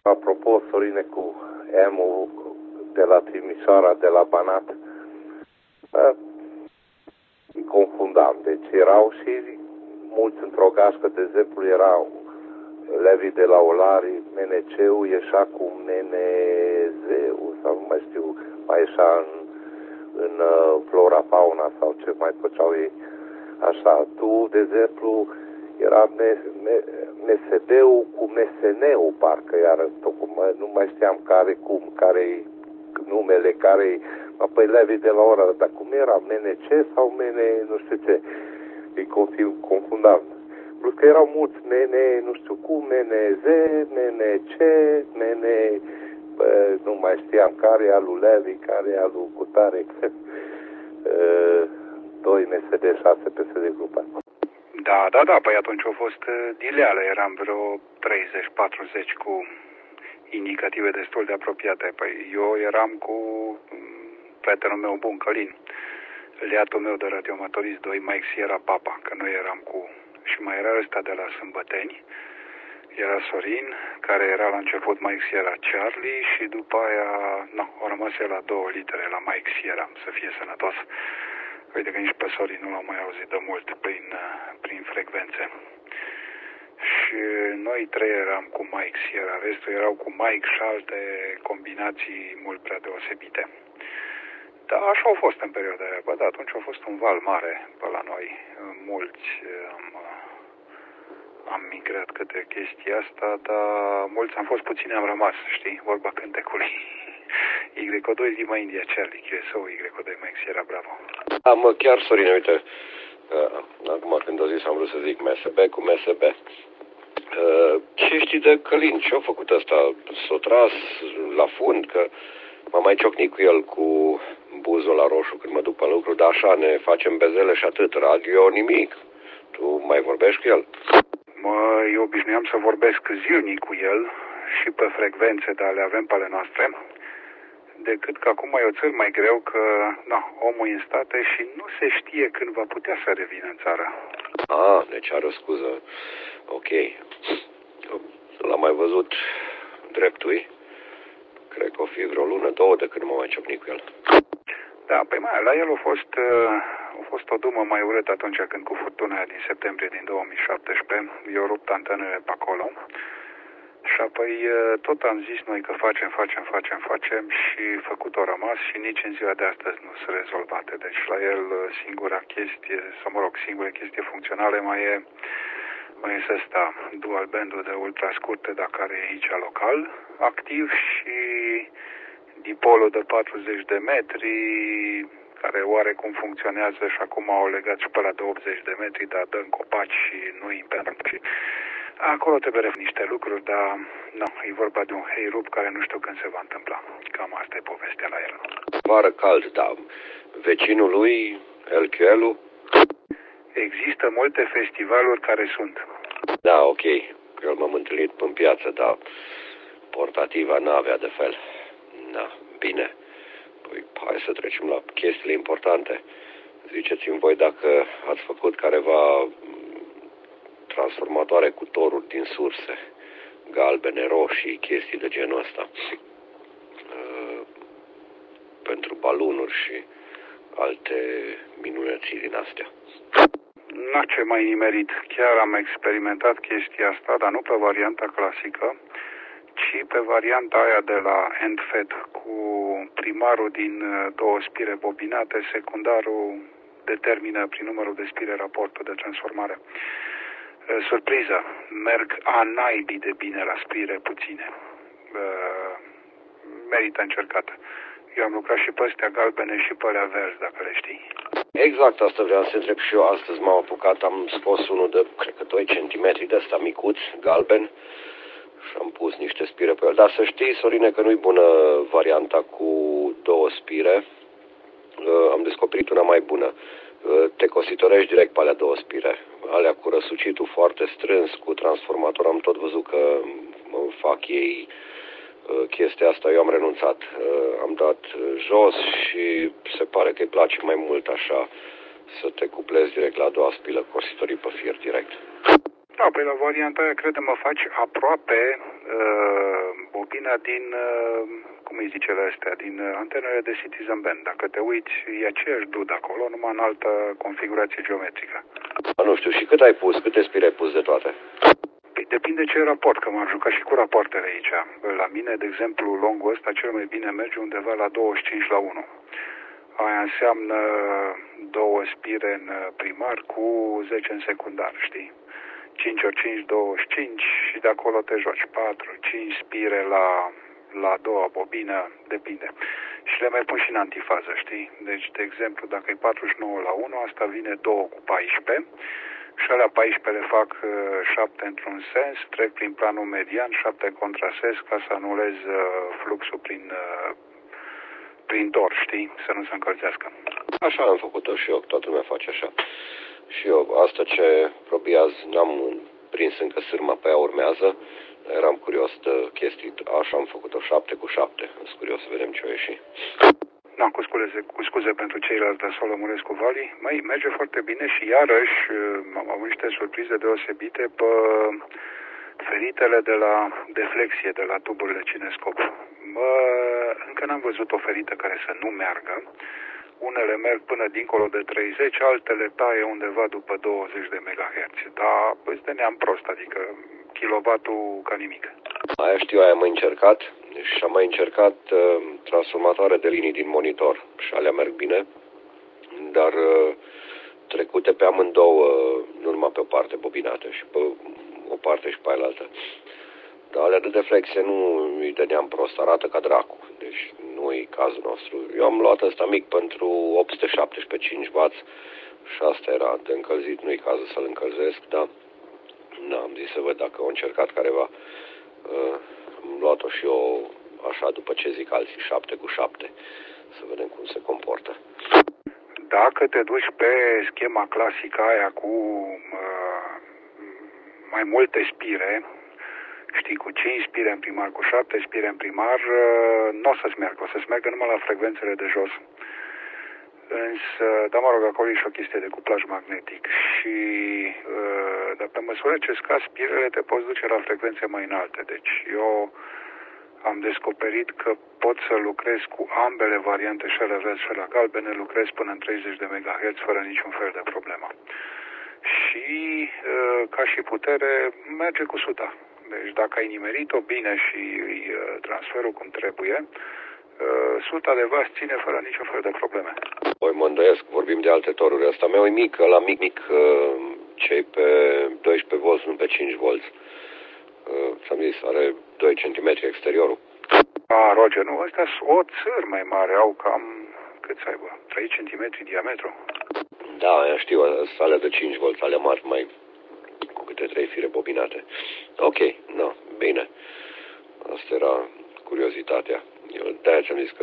Apropo, Sorine, cu EMU de la Timișoara, de la Banat, e confundam. Deci erau și mulți într-o gașcă, de exemplu, erau Levi de la Olari, MNC-ul ieșea cu MNZ-ul, sau nu mai știu, mai ieșea în Flora Fauna sau ce mai făceau ei. Așa, tu, de exemplu, era MSD-ul cu MSN-ul, parcă, iar nu mai știam care-i numele, care-i... Apoi Levi de la Ora, dar cum era? MNC sau nu știu ce? Îi confundam. Plus că erau mulți nu știu cum, MNZ, MNC, nu mai știam care e alu Levi, care e alu Cutare, 2 MSD, 6 PSD grupa. Da, păi atunci au fost dileale, eram vreo 30-40 cu indicative destul de apropiate. Păi eu eram cu prietenul meu bun, Călin, liatul meu de radioamatorist 2, Mike Sierra Papa, că noi eram cu... Și mai era ăsta de la Sâmbăteni, era Sorin, care era la început Mike Sierra Charlie și după aia, au rămas el la 2 litere, la Mike Sierra, să fie sănătos. Uite că nici pe Sorin nu l-am mai auzit de mult prin frecvențe. Și noi 3 eram cu Mike Sierra, restul erau cu Mike și alte combinații mult prea deosebite. Da, așa au fost în perioada aia. Bă, da, atunci a fost un val mare pe la noi. Mulți am migrat către chestia asta, dar mulți am fost, puțini am rămas, știi? Vorba cântecului. Y2 Lima India Charlie, QSO, Y2 Mike Sierra Bravo. Da, mă, chiar, Sorine, uite, acum când o zis am vrut să zic MSB cu MSB. Ce știi de Călin? Ce-a făcut ăsta? S-a tras la fund? Că m-am mai ciocnit cu el cu buzul la roșu când mă duc pe lucru, dar așa ne facem bezele și atât, radio, nimic. Tu mai vorbești cu el? Eu obișnuiam să vorbesc zilnic cu el și pe frecvențe, dar le avem pe ale noastre, decât că acum e oțel mai greu că, omul e în state și nu se știe când va putea să revină în țară. Deci are o scuză. Ok. L-am mai văzut dreptui. Cred că o fi vreo lună, 2 de când m-am mai ciocnit cu el. Da, păi la el a fost o dumă mai urât atunci când cu furtuna din septembrie din 2017 i-au rupt antenele pe acolo. Și apoi tot am zis noi că facem și făcut-o rămas și nici în ziua de astăzi nu sunt rezolvate. Deci la el singura chestie funcțională mai e ăsta, dual bandul de ultra scurte, dar care e aici local, activ, și dipolul de 40 de metri, care oarecum funcționează și acum au legat și pe la de 80 de metri, dar dă în copaci și nu impedă. Acolo trebuie niște lucruri, dar e vorba de un heirup care nu știu când se va întâmpla. Cam asta e povestea la el. Vară cald, da. Vecinul lui, LQL-ul? Există multe festivaluri care sunt. Da, ok. Eu m-am întâlnit în piață, dar portativa n-avea de fel. Da, bine. Păi, hai să trecem la chestiile importante. Ziceți-mi voi dacă ați făcut careva transformatoare cu toruri din surse, galbene, roșii, chestii de genul ăsta, pentru balonuri și alte minunății din astea. Ce mai nimerit. Chiar am experimentat chestia asta, dar nu pe varianta clasică, ci pe varianta aia de la EndFed cu primarul din 2 spire bobinate, secundarul determină prin numărul de spire raportul de transformare. Surpriză, merg a naibii de bine la spire puține. Merită încercat. Eu am lucrat și pe astea galbene și pe alea verzi, dacă le știi. Exact asta vreau să întreb și eu. Astăzi m-am apucat, am scos unul de, cred că 2 cm de ăsta micuț, galben, și am pus niște spire pe el. Dar să știi, Sorine, că nu-i bună varianta cu 2 spire. Am descoperit una mai bună. Te cositorești direct pe alea 2 spire. Alea cu răsucitul foarte strâns, cu transformator, am tot văzut că fac ei chestia asta, eu am renunțat. Am dat jos și se pare că îi place mai mult așa să te cuplezi direct la a doua spilă, cositorii pe fier direct. Da, pe la varianta aia, crede-mă, faci aproape cortina din, cum îi zice astea, din antenele de Citizen Band. Dacă te uiți, e aceeași dudă acolo, numai în altă configurație geometrică. Nu știu, și cât ai pus? Câte spire ai pus de toate? Păi depinde ce raport, că m-am jucat și cu rapoartele aici. La mine, de exemplu, longul ăsta cel mai bine merge undeva la 25:1. Aia înseamnă 2 spire în primar cu 10 în secundar, știi? 5 ori 5, 25 și de acolo te joci. 4, 5 spire la a doua bobină, depinde. Și le mai pun și în antifază, știi? Deci, de exemplu, dacă e 49:1, asta vine 2 cu 14 și alea 14 le fac 7 într-un sens, trec prin planul median, 7 în contrasens ca să anulez fluxul prin tor, știi? Să nu se încălzească. Așa am făcut-o și eu, toată lumea face așa. Și eu, asta ce probiaz, n-am prins încă sârma, pe ea urmează. Eram curios de chestii, așa am făcut-o 7 cu 7. Sunt curios să vedem ce o ieși. Da, cu scuze pentru ceilalți de Solomulescu Valley. Măi, merge foarte bine și iarăși am avut niște surprize deosebite pe feritele de la deflexie, de la tuburile cinescop. Încă n-am văzut o ferită care să nu meargă. Unele merg până dincolo de 30, altele taie undeva după 20 de MHz. Dar îți de neam prost, adică kilovatul ca nimic. Aia știu, aia am mai încercat și am mai încercat transformatoare de linii din monitor și alea merg bine, dar trecute pe amândouă, nu numai pe o parte bobinată și pe o parte și pe aia altă. Dar alea de deflexie nu îi dădeam prost, arată ca dracu, deci nu e cazul nostru. Eu am luat ăsta mic pentru 817 5W și asta era de încălzit, nu e cazul să-l încălzesc, dar am zis să văd dacă au încercat careva. Am luat-o și eu așa după ce zic alții, 7 cu 7, să vedem cum se comportă. Dacă te duci pe schema clasică aia cu mai multe spire, știi, cu 5 spire în primar, cu 7 spire în primar, nu o să-ți meargă, o să-ți meargă numai la frecvențele de jos. Însă, dar mă rog, acolo e și o chestie de cuplaj magnetic și dar pe măsură ce scazi spirele te poți duce la frecvențe mai înalte. Deci eu am descoperit că pot să lucrez cu ambele variante, și la verde și la galbene, lucrez până în 30 de MHz fără niciun fel de problemă. Și ca și putere merge cu suta. Deci dacă ai nimerit-o bine și transferul cum trebuie, suta de vas ține fără niciun fel de probleme. Păi mă îndoiesc, vorbim de alte toruri. Asta meu e mic, la mic, cei pe 12V, nu pe 5V. Ți-am zis, are 2 cm exteriorul. Roger, nu, ăsta sunt o țări mai mare, au cam, cât să aibă, 3 cm diametru. Da, aia știu, alea de 5V, alea mari, mai cu câte 3 fire bobinate. Ok, bine. Asta era curiozitatea. Eu de-aia ți-am zis că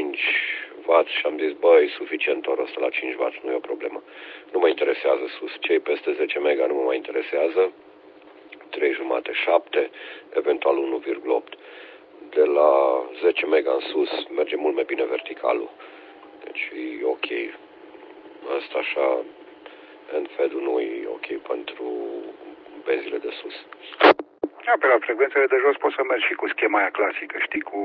5W și am zis, e suficient torul ăsta la 5W, nu e o problemă. Nu mă interesează sus, cei peste 10 mega nu mă mai interesează. 3,5, 7, eventual 1,8. De la 10 mega în sus merge mult mai bine verticalul. Deci e ok. Asta așa, NFED-ul nu e ok pentru benzile de sus. Pe la frecvențele de jos poți să mergi și cu schema aia clasică, știi, cu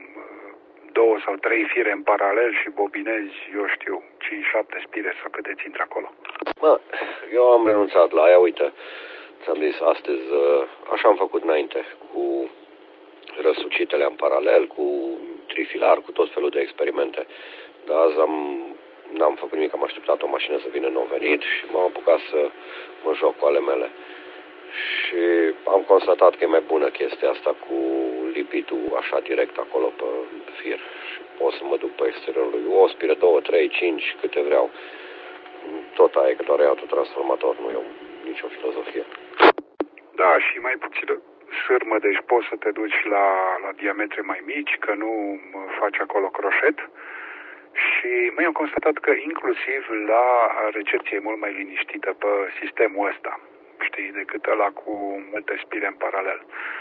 2 sau 3 fire în paralel și bobinezi, eu știu, 5-7 spire sau câte ți intră acolo. Eu am renunțat la aia, uite, ți-am zis astăzi, așa am făcut înainte, cu răsucitele în paralel, cu trifilar, cu tot felul de experimente. Dar azi n-am făcut nimic, am așteptat o mașină să vină nou venit și m-am apucat să mă joc cu ale mele. Și am constatat că e mai bună chestia asta cu lipitul așa direct acolo pe fir. Și pot să mă duc pe exteriorul lui o spire, 2, 3, 5, câte vreau. Tot aia, că doar e autotransformator, nu e nicio filozofie. Da, și mai puțină sârmă, deci poți să te duci la diametre mai mici, că nu faci acolo croșet. Și am constatat că inclusiv la recepție e mult mai liniștită pe sistemul ăsta, știi, decât ăla cu multe spire în paralel.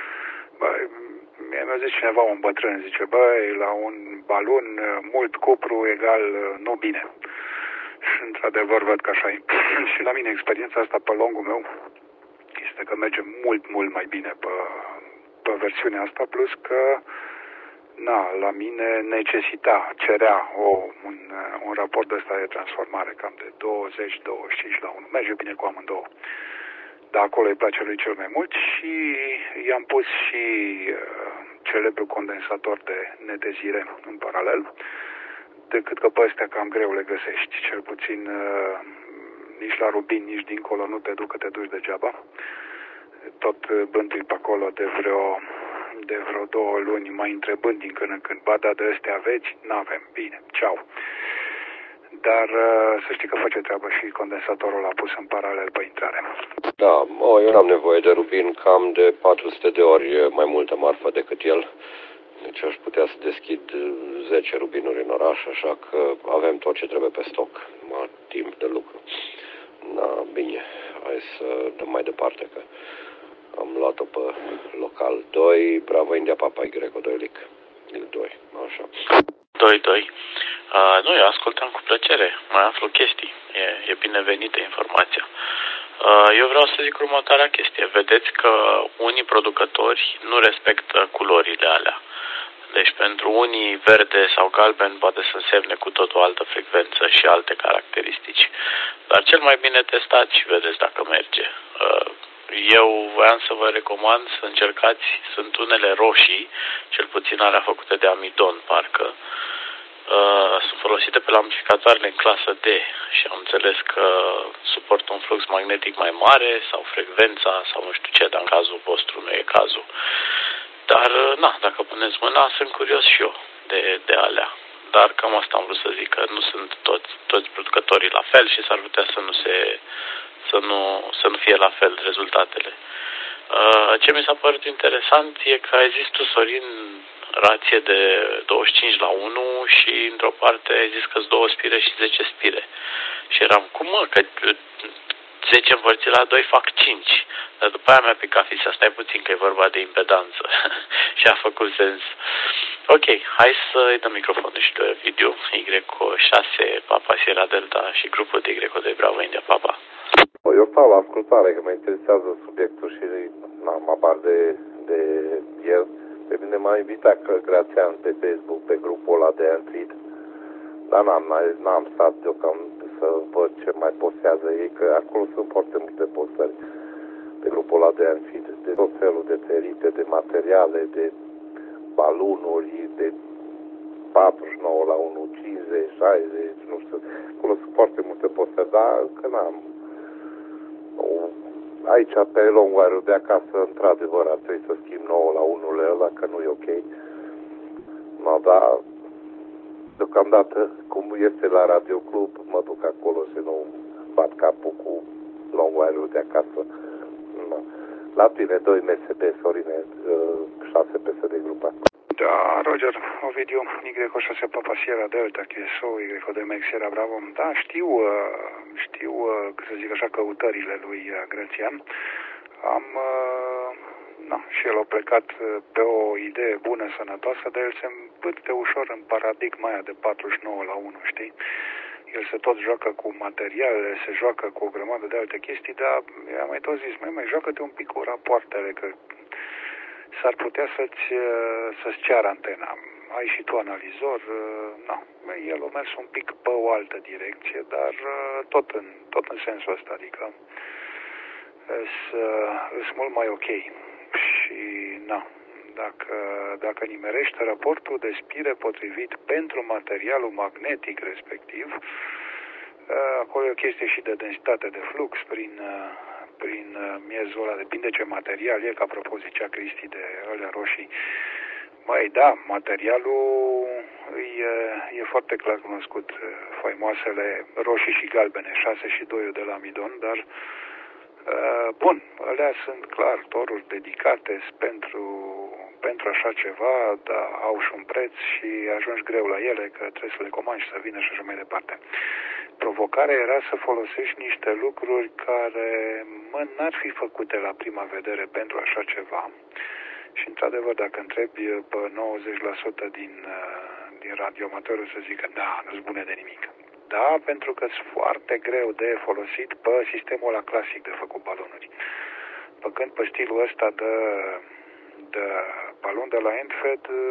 Mi-a zis cineva, un bătrân, zice, la un balon mult cupru egal nu bine. Și într-adevăr văd că așa e. Și la mine experiența asta pe longul meu este că merge mult, mult mai bine pe versiunea asta, plus că la mine cerea un raport ăsta de transformare cam de 20-25 la 1. Merge bine cu amândouă. Dar acolo îi place lui cel mai mult și i-am pus și celebrul condensator de netezire în paralel, decât că pe astea cam greu le găsești, cel puțin nici la Rubin, nici dincolo nu te duc, că te duci degeaba. Tot bântui pe acolo de vreo 2 luni, mai întrebând din când în când, ba da, de astea aveți? N-avem, bine, ceau. Dar să știi că face treabă și condensatorul l-a pus în paralel pe intrare. Da, eu n-am nevoie de Rubin cam de 400 de ori mai multă marfă decât el. Deci aș putea să deschid 10 Rubinuri în oraș, așa că avem tot ce trebuie pe stoc, numai timp de lucru. Da, bine, hai să dăm mai departe, că am luat-o pe local 2, Bravo India Papa Y2 Lic. 2, așa. 2. Nu, eu ascultam cu plăcere, mai aflu chestii, e binevenită informația. Eu vreau să zic următoarea chestie. Vedeți că unii producători nu respectă culorile alea. Deci pentru unii verde sau galben poate să însemne cu tot o altă frecvență și alte caracteristici. Dar cel mai bine testați și vedeți dacă merge. Eu voiam să vă recomand să încercați, sunt unele roșii, cel puțin alea făcute de amidon, parcă. Sunt folosite pe la amplificatoarele în clasă D și am înțeles că suportă un flux magnetic mai mare sau frecvența sau nu știu ce, dar în cazul vostru nu e cazul. Dar, dacă puneți mâna, sunt curios și eu de alea. Dar cam asta am vrut să zic, că nu sunt toți producătorii la fel și s-ar putea să nu fie la fel rezultatele. Ce mi s-a părut interesant e că ai zis tu, Sorin, rație de 25 la 1 și într-o parte ai zis că-s 2 spire și 10 spire. Și eram, cum mă, că 10 împărțit la 2 fac 5. Dar după aia mi-a picat fița, stai puțin că e vorba de impedanță. Și a făcut sens. Ok, hai să-i dăm microfonul și de video Y6 Papa Sierra Delta și grupul de Y2 Bravo India Papa. Eu stau la ascultare, că mă interesează subiectul și n-am abar de el. Pe mine m-a invitat Grațian pe Facebook, pe grupul ăla de Android. Dar n-am stat deocamdată să văd ce mai postează ei, că acolo sunt foarte multe postări pe grupul ăla de Android, de tot felul de ferite, de materiale, de balunuri, de 49 la 1, 50, 60, nu știu. Acolo sunt foarte multe postări, dar că n-am. Aici, pe longwire-ul de acasă, într-adevăr, ar trebui să schimb 9 la 1-ul ăla, că nu e ok. No, dar, deocamdată, cum este la Radio Club, mă duc acolo și nu bat capul cu longwire-ul de acasă. No. La tine, 2 MSB, Sorine, 6 PSD grupa. Da, Roger, Ovidiu, Y6 Papa Sierra Delta, QSO, Y2 Max Sierra Bravo. Da, știu, să zic așa, căutările lui Grațian. Și el a plecat pe o idee bună, sănătoasă, dar el se îmbâte ușor în paradigma aia de 49 la 1, știi? El se tot joacă cu materiale, se joacă cu o grămadă de alte chestii, dar am mai tot zis, mai joacă-te un pic cu rapoartele, că s-ar putea să-ți ceară antena. Ai și tu analizor, el a mers un pic pe o altă direcție, dar tot în sensul ăsta, adică sunt mult mai ok. Și dacă nimerești raportul de spire potrivit pentru materialul magnetic respectiv, acolo e o chestie și de densitate de flux prin miezul ăla, depinde ce material e, că apropo zicea Cristi de alea roșii. Mai da, materialul e foarte clar cunoscut, faimoasele roșii și galbene, 6 și 2 de la amidon, dar bun, alea sunt clar toruri dedicate pentru așa ceva, dar au și un preț și ajungi greu la ele, că trebuie să le comanzi, să vină și așa mai departe. Provocarea era să folosești niște lucruri care n-ar fi făcute la prima vedere pentru așa ceva. Și într-adevăr, dacă întrebi pe 90% din radioamatorul, să zică, da, nu-s bune de nimic. Da, pentru că sunt foarte greu de folosit pe sistemul ăla clasic de făcut balonuri. Făcând pe stilul ăsta de balon de la Endfed